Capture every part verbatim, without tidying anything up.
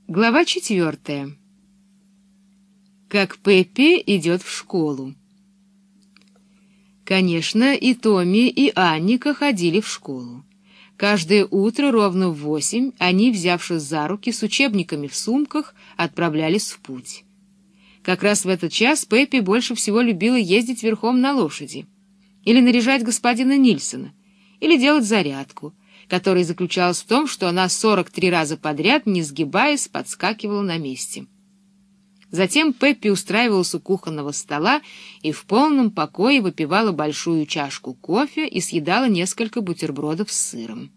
Глава четвертая. Как Пеппи идет в школу. Конечно, и Томми, и Анника ходили в школу. Каждое утро ровно в восемь они, взявшись за руки с учебниками в сумках, отправлялись в путь. Как раз в этот час Пеппи больше всего любила ездить верхом на лошади, или наряжать господина Нильсона, или делать зарядку, которая заключалась в том, что она сорок три раза подряд, не сгибаясь, подскакивала на месте. Затем Пеппи устраивалась у кухонного стола и в полном покое выпивала большую чашку кофе и съедала несколько бутербродов с сыром.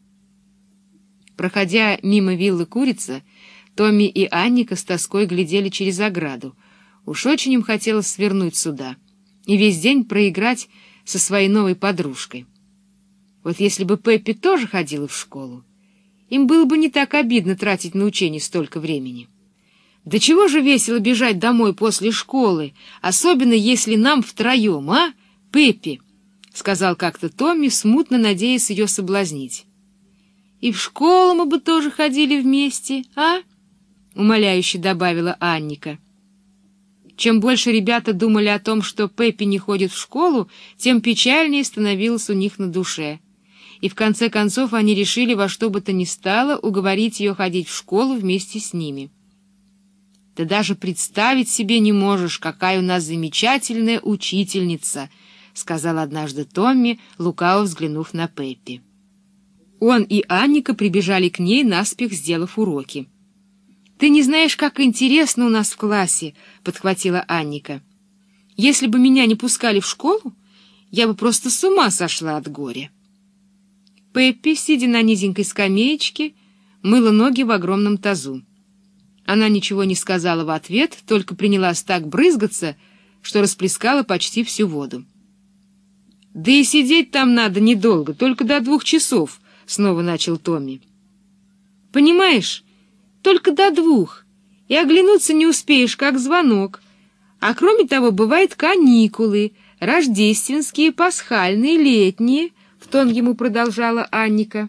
Проходя мимо виллы «Курица», Томми и Анника с тоской глядели через ограду. Уж очень им хотелось свернуть сюда и весь день проиграть со своей новой подружкой. Вот если бы Пеппи тоже ходила в школу, им было бы не так обидно тратить на учение столько времени. Да чего же весело бежать домой после школы, особенно если нам втроем, а, Пеппи? — сказал как-то Томми, смутно надеясь ее соблазнить. — И в школу мы бы тоже ходили вместе, а? — умоляюще добавила Анника. Чем больше ребята думали о том, что Пеппи не ходит в школу, тем печальнее становилось у них на душе. И в конце концов они решили во что бы то ни стало уговорить ее ходить в школу вместе с ними. «Ты даже представить себе не можешь, какая у нас замечательная учительница», — сказал однажды Томми, лукаво взглянув на Пеппи. Он и Анника прибежали к ней, наспех сделав уроки. «Ты не знаешь, как интересно у нас в классе», — подхватила Анника. «Если бы меня не пускали в школу, я бы просто с ума сошла от горя». Пеппи, сидя на низенькой скамеечке, мыла ноги в огромном тазу. Она ничего не сказала в ответ, только принялась так брызгаться, что расплескала почти всю воду. «Да и сидеть там надо недолго, только до двух часов», — снова начал Томми. «Понимаешь, только до двух, и оглянуться не успеешь, как звонок. А кроме того, бывают каникулы, рождественские, пасхальные, летние», — в тон ему продолжала Анника.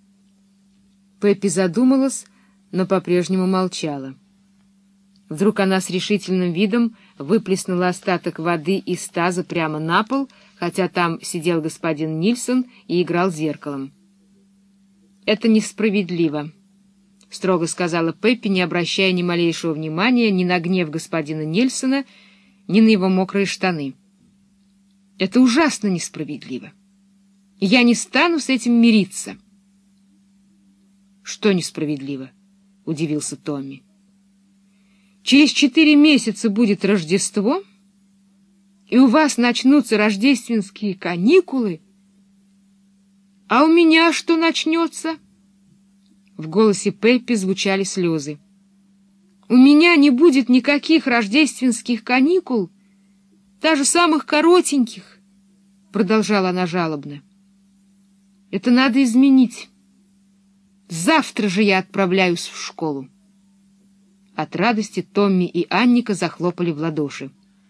Пеппи задумалась, но по-прежнему молчала. Вдруг она с решительным видом выплеснула остаток воды из таза прямо на пол, хотя там сидел господин Нильсон и играл зеркалом. «Это несправедливо», — строго сказала Пеппи, не обращая ни малейшего внимания ни на гнев господина Нильсона, ни на его мокрые штаны. «Это ужасно несправедливо. Я не стану с этим мириться». «Что несправедливо?» — удивился Томми. «Через четыре месяца будет Рождество, и у вас начнутся рождественские каникулы. А у меня что начнется?» В голосе Пеппи звучали слезы. «У меня не будет никаких рождественских каникул, даже самых коротеньких», — продолжала она жалобно. «Это надо изменить. Завтра же я отправляюсь в школу». От радости Томми и Анника захлопали в ладоши.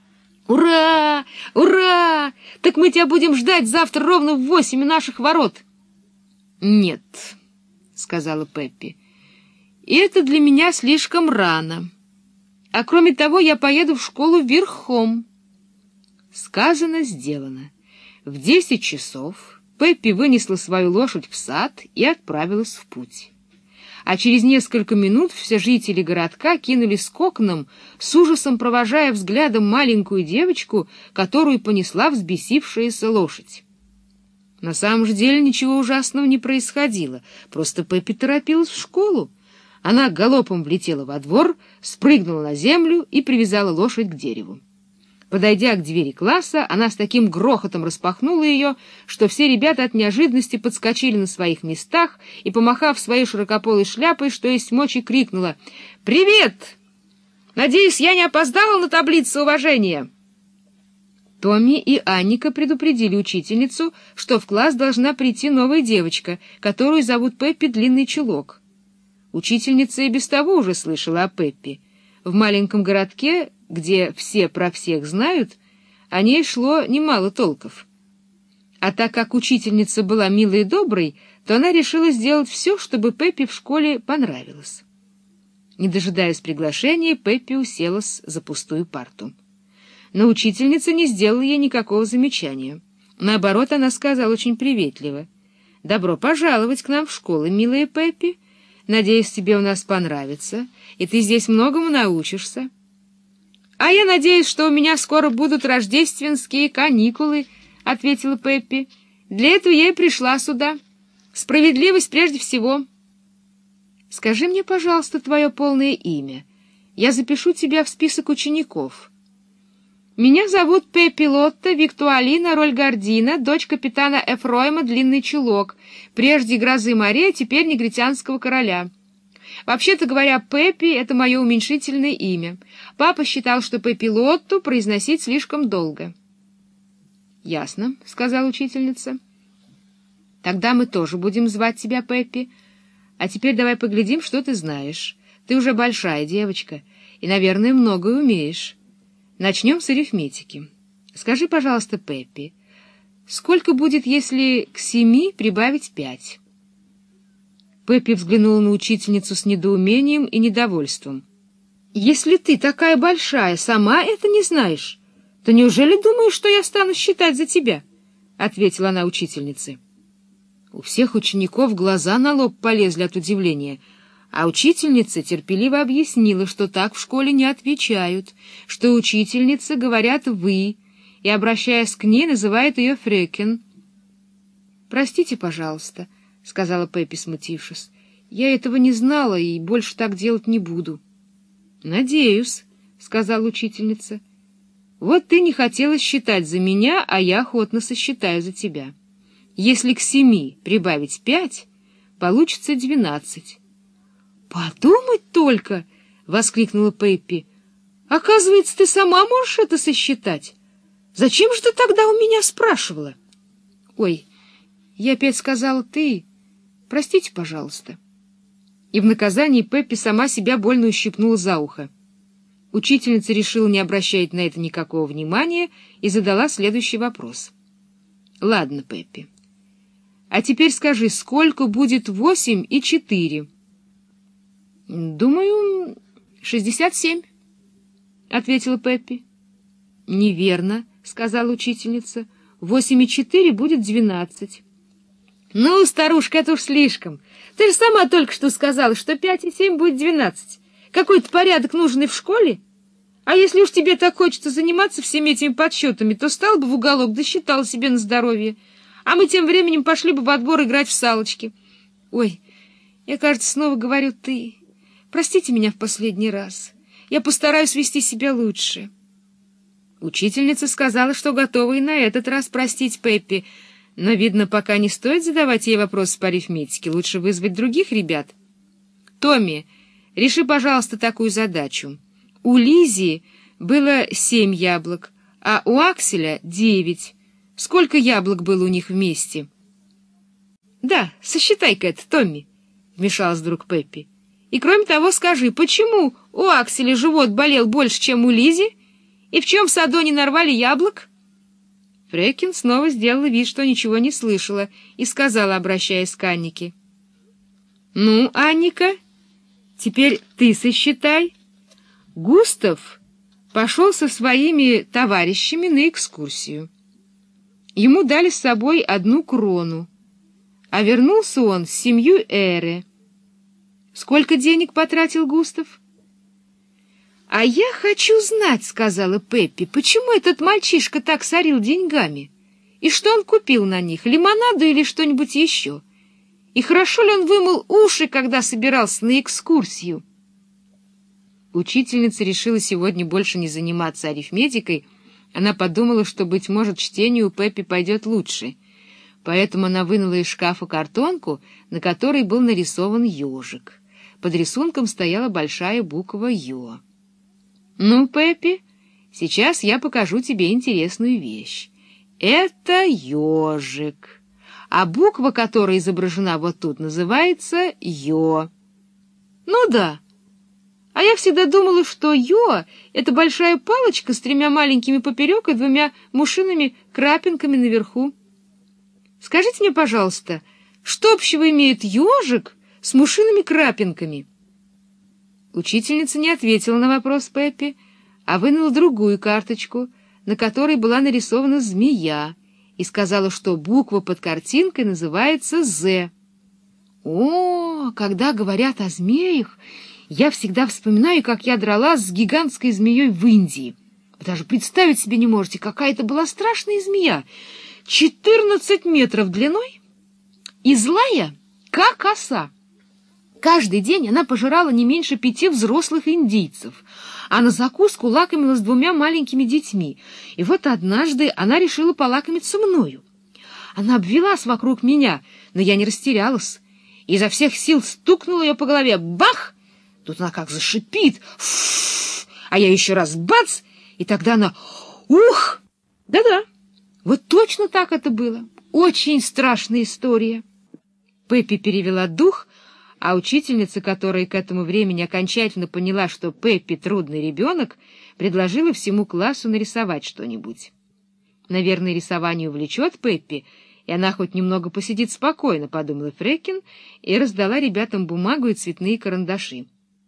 «Ура! Ура! Так мы тебя будем ждать завтра ровно в восемь у наших ворот!» «Нет», — сказала Пеппи, — «это для меня слишком рано. А кроме того, я поеду в школу верхом». Сказано, сделано. В десять часов Пеппи вынесла свою лошадь в сад и отправилась в путь. А через несколько минут все жители городка кинулись к окнам, с ужасом провожая взглядом маленькую девочку, которую понесла взбесившаяся лошадь. На самом же деле ничего ужасного не происходило, просто Пеппи торопилась в школу. Она галопом влетела во двор, спрыгнула на землю и привязала лошадь к дереву. Подойдя к двери класса, она с таким грохотом распахнула ее, что все ребята от неожиданности подскочили на своих местах и, помахав своей широкополой шляпой, что есть мочи, крикнула: «Привет! Надеюсь, я не опоздала на таблицу уважения?» Томми и Анника предупредили учительницу, что в класс должна прийти новая девочка, которую зовут Пеппи Длинный Чулок. Учительница и без того уже слышала о Пеппи. В маленьком городке, где все про всех знают, о ней шло немало толков. А так как учительница была милой и доброй, то она решила сделать все, чтобы Пеппи в школе понравилось. Не дожидаясь приглашения, Пеппи уселась за пустую парту. Но учительница не сделала ей никакого замечания. Наоборот, она сказала очень приветливо: «Добро пожаловать к нам в школу, милая Пеппи. Надеюсь, тебе у нас понравится, и ты здесь многому научишься». «А я надеюсь, что у меня скоро будут рождественские каникулы», — ответила Пеппи. «Для этого я и пришла сюда. Справедливость прежде всего». «Скажи мне, пожалуйста, твое полное имя. Я запишу тебя в список учеников». «Меня зовут Пеппи Лотта Виктуалина Рольгардина, дочь капитана Эфроима Длинный Чулок, прежде грозы морей, а теперь негритянского короля. Вообще-то говоря, Пеппи — это мое уменьшительное имя. Папа считал, что Пеппи Лотту произносить слишком долго». «Ясно», — сказала учительница. «Тогда мы тоже будем звать тебя Пеппи. А теперь давай поглядим, что ты знаешь. Ты уже большая девочка и, наверное, многое умеешь. Начнем с арифметики. Скажи, пожалуйста, Пеппи, сколько будет, если к семи прибавить пять?» Пеппи взглянула на учительницу с недоумением и недовольством. «Если ты такая большая, сама это не знаешь, то неужели думаешь, что я стану считать за тебя?» — ответила она учительнице. У всех учеников глаза на лоб полезли от удивления, а учительница терпеливо объяснила, что так в школе не отвечают, что учительницы говорят «вы», и, обращаясь к ней, называет ее «фрёкен». «Простите, пожалуйста», — сказала Пеппи, смутившись. «Я этого не знала и больше так делать не буду». «Надеюсь», — сказала учительница. «Вот ты не хотела считать за меня, а я охотно сосчитаю за тебя. Если к семи прибавить пять, получится двенадцать». «Подумать только!» — воскликнула Пеппи. «Оказывается, ты сама можешь это сосчитать. Зачем же ты тогда у меня спрашивала?» «Ой, я опять сказала «ты». Простите, пожалуйста». И в наказании Пеппи сама себя больно ущипнула за ухо. Учительница решила не обращать на это никакого внимания и задала следующий вопрос. «Ладно, Пеппи, а теперь скажи, сколько будет восемь и четыре?» «Думаю, шестьдесят семь», — ответила Пеппи. «Неверно», — сказала учительница. «Восемь и четыре будет двенадцать». «Ну, старушка, это уж слишком. Ты же сама только что сказала, что пять и семь будет двенадцать. Какой-то порядок нужный в школе? А если уж тебе так хочется заниматься всеми этими подсчетами, то стал бы в уголок, да считал себе на здоровье. А мы тем временем пошли бы в отбор играть в салочки. Ой, я, кажется, снова говорю «ты». Простите меня в последний раз. Я постараюсь вести себя лучше». Учительница сказала, что готова и на этот раз простить Пеппи, но, видно, пока не стоит задавать ей вопросы по арифметике, лучше вызвать других ребят. «Томми, реши, пожалуйста, такую задачу. У Лизи было семь яблок, а у Акселя — девять. Сколько яблок было у них вместе?» «Да, сосчитай-ка это, Томми», — вмешалась вдруг Пеппи. «И кроме того, скажи, почему у Акселя живот болел больше, чем у Лизи, и в чем в саду не нарвали яблок?» Фрёкен снова сделала вид, что ничего не слышала, и сказала, обращаясь к Аннике: «Ну, Анника, теперь ты сосчитай». Густав пошел со своими товарищами на экскурсию. Ему дали с собой одну крону, а вернулся он с семью эре. Сколько денег потратил Густав? «А я хочу знать, — сказала Пеппи, — почему этот мальчишка так сорил деньгами? И что он купил на них, лимонаду или что-нибудь еще? И хорошо ли он вымыл уши, когда собирался на экскурсию?» Учительница решила сегодня больше не заниматься арифметикой. Она подумала, что, быть может, чтению у Пеппи пойдет лучше. Поэтому она вынула из шкафа картонку, на которой был нарисован ежик. Под рисунком стояла большая буква «Ё». «Ну, Пеппи, сейчас я покажу тебе интересную вещь. Это ежик, а буква, которая изображена вот тут, называется «Ё». «Ну да. А я всегда думала, что «ё» — это большая палочка с тремя маленькими поперек и двумя мушиными крапинками наверху. Скажите мне, пожалуйста, что общего имеет ежик с мушиными крапинками?» Учительница не ответила на вопрос Пеппи, а вынула другую карточку, на которой была нарисована змея, и сказала, что буква под картинкой называется «З». О, когда говорят о змеях, я всегда вспоминаю, как я дралась с гигантской змеей в Индии. Вы даже представить себе не можете, какая это была страшная змея. четырнадцать метров длиной и злая, как оса. Каждый день она пожирала не меньше пяти взрослых индийцев, а на закуску лакомилась двумя маленькими детьми. И вот однажды она решила полакомиться мною. Она обвелась вокруг меня, но я не растерялась. Изо всех сил стукнула ее по голове. Бах! Тут она как зашипит. Фу! А я еще раз бац! И тогда она... Ух! Да-да, вот точно так это было. Очень страшная история. Пеппи перевела дух, а учительница, которая к этому времени окончательно поняла, что Пеппи трудный ребенок, предложила всему классу нарисовать что-нибудь. Наверное, рисование увлечет Пеппи, и она хоть немного посидит спокойно, — подумала Фрекин, и раздала ребятам бумагу и цветные карандаши.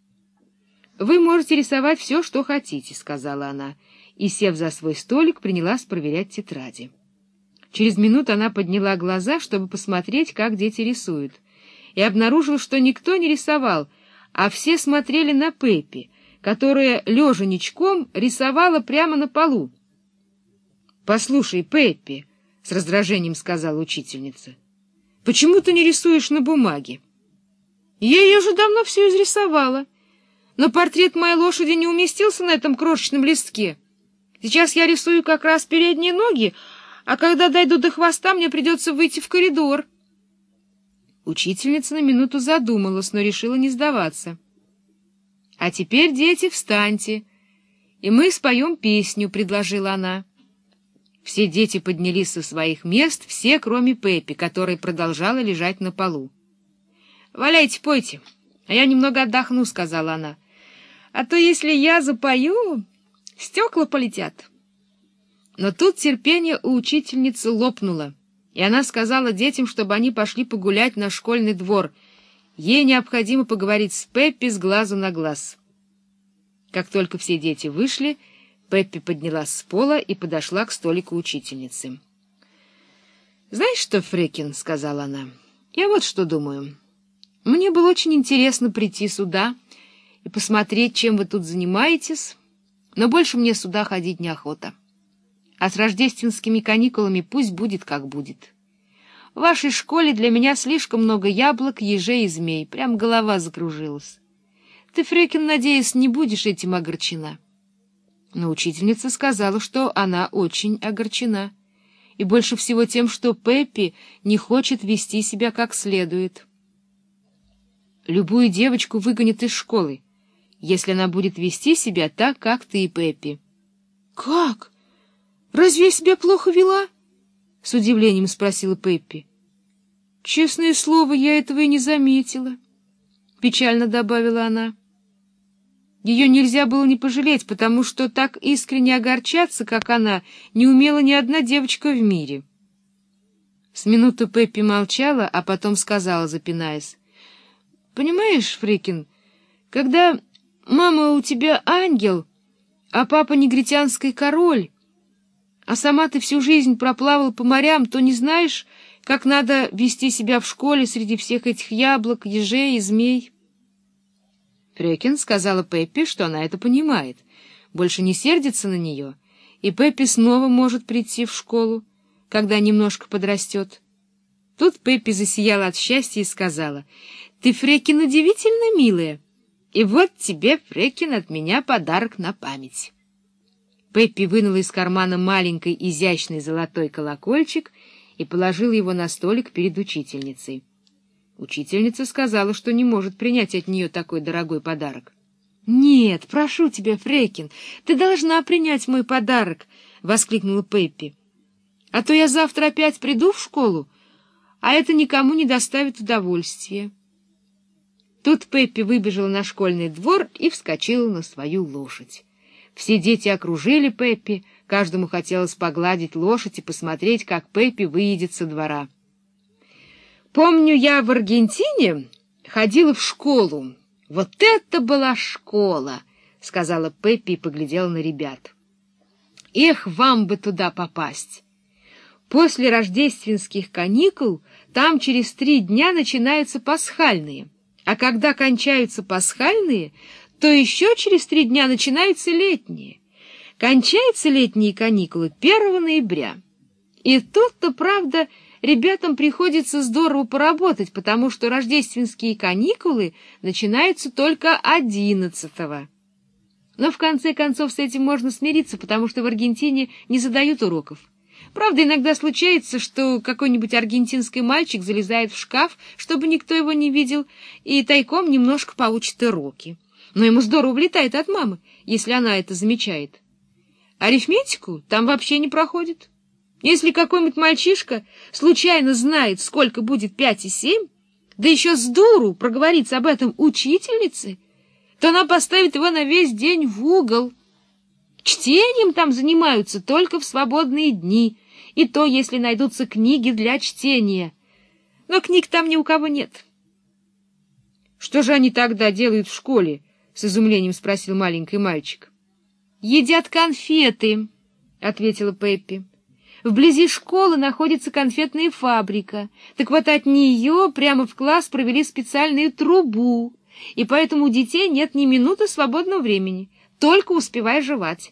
— Вы можете рисовать все, что хотите, — сказала она, и, сев за свой столик, принялась проверять тетради. Через минуту она подняла глаза, чтобы посмотреть, как дети рисуют, и обнаружила, что никто не рисовал, а все смотрели на Пеппи, которая, лежа ничком, рисовала прямо на полу. — Послушай, Пеппи, — с раздражением сказала учительница, — почему ты не рисуешь на бумаге? Я ее уже давно все изрисовала, но портрет моей лошади не уместился на этом крошечном листке. Сейчас я рисую как раз передние ноги, а когда дойду до хвоста, мне придется выйти в коридор. Учительница на минуту задумалась, но решила не сдаваться. — А теперь, дети, встаньте, и мы споем песню, — предложила она. Все дети поднялись со своих мест, все, кроме Пеппи, которая продолжала лежать на полу. — Валяйте, пойте, а я немного отдохну, — сказала она. — А то, если я запою, стекла полетят. Но тут терпение у учительницы лопнуло, и она сказала детям, чтобы они пошли погулять на школьный двор. Ей необходимо поговорить с Пеппи с глазу на глаз. Как только все дети вышли, Пеппи поднялась с пола и подошла к столику учительницы. — Знаешь что, Фрекин, — сказала она, — я вот что думаю. Мне было очень интересно прийти сюда и посмотреть, чем вы тут занимаетесь, но больше мне сюда ходить неохота. А с рождественскими каникулами пусть будет, как будет. В вашей школе для меня слишком много яблок, ежей и змей. Прям голова закружилась. Ты, Фрекин, надеюсь, не будешь этим огорчена. Но учительница сказала, что она очень огорчена, и больше всего тем, что Пеппи не хочет вести себя как следует. Любую девочку выгонят из школы, если она будет вести себя так, как ты и Пеппи. — Как? Разве я себя плохо вела? — с удивлением спросила Пеппи. — Честное слово, я этого и не заметила, — печально добавила она. Ее нельзя было не пожалеть, потому что так искренне огорчаться, как она, не умела ни одна девочка в мире. С минуту Пеппи молчала, а потом сказала, запинаясь: — Понимаешь, Фрекин, когда мама у тебя ангел, а папа негритянский король, а сама ты всю жизнь проплавал по морям, то не знаешь, как надо вести себя в школе среди всех этих яблок, ежей и змей. Фрекин сказала Пеппи, что она это понимает, больше не сердится на нее, и Пеппи снова может прийти в школу, когда немножко подрастет. Тут Пеппи засияла от счастья и сказала: — Ты, Фрекин, удивительно милая, и вот тебе, Фрекин, от меня подарок на память. Пеппи вынула из кармана маленький изящный золотой колокольчик и положила его на столик перед учительницей. Учительница сказала, что не может принять от нее такой дорогой подарок. — Нет, прошу тебя, Фрекин, ты должна принять мой подарок, — воскликнула Пеппи. — А то я завтра опять приду в школу, а это никому не доставит удовольствия. Тут Пеппи выбежала на школьный двор и вскочила на свою лошадь. Все дети окружили Пеппи, каждому хотелось погладить лошадь и посмотреть, как Пеппи выедет со двора. — Помню, я в Аргентине ходила в школу, «Вот это была школа!» — сказала Пеппи и поглядела на ребят. «Эх, вам бы туда попасть! После рождественских каникул там через три дня начинаются пасхальные, а когда кончаются пасхальные, то еще через три дня начинаются летние. Кончаются летние каникулы первого ноября. И тут-то, правда, ребятам приходится здорово поработать, потому что рождественские каникулы начинаются только одиннадцатого. Но в конце концов с этим можно смириться, потому что в Аргентине не задают уроков. Правда, иногда случается, что какой-нибудь аргентинский мальчик залезает в шкаф, чтобы никто его не видел, и тайком немножко получит уроки. Но ему здорово влетает от мамы, если она это замечает. Арифметику там вообще не проходит. Если какой-нибудь мальчишка случайно знает, сколько будет пять и семь, да еще с дуру проговорится об этом учительнице, то она поставит его на весь день в угол. Чтением там занимаются только в свободные дни, и то, если найдутся книги для чтения. Но книг там ни у кого нет. — Что же они тогда делают в школе? — с изумлением спросил маленький мальчик. — Едят конфеты, — ответила Пеппи. Вблизи школы находится конфетная фабрика. Так вот от нее прямо в класс провели специальную трубу, и поэтому у детей нет ни минуты свободного времени, только успевай жевать.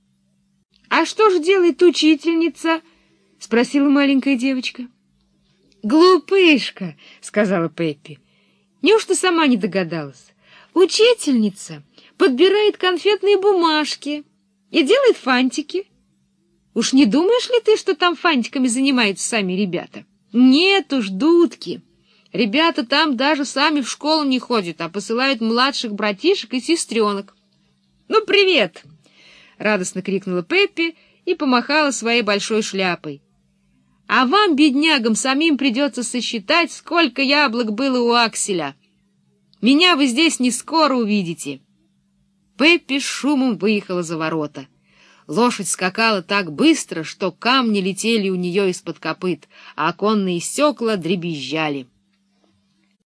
— А что же делает учительница? — спросила маленькая девочка. — Глупышка, — сказала Пеппи. — Неужто сама не догадалась? Учительница подбирает конфетные бумажки и делает фантики. Уж не думаешь ли ты, что там фантиками занимаются сами ребята? Нет уж, дудки. Ребята там даже сами в школу не ходят, а посылают младших братишек и сестренок. — Ну, привет! — радостно крикнула Пеппи и помахала своей большой шляпой. — А вам, беднягам, самим придется сосчитать, сколько яблок было у Акселя. Меня вы здесь не скоро увидите. Пеппи с шумом выехала за ворота. Лошадь скакала так быстро, что камни летели у нее из-под копыт, а оконные стекла дребезжали.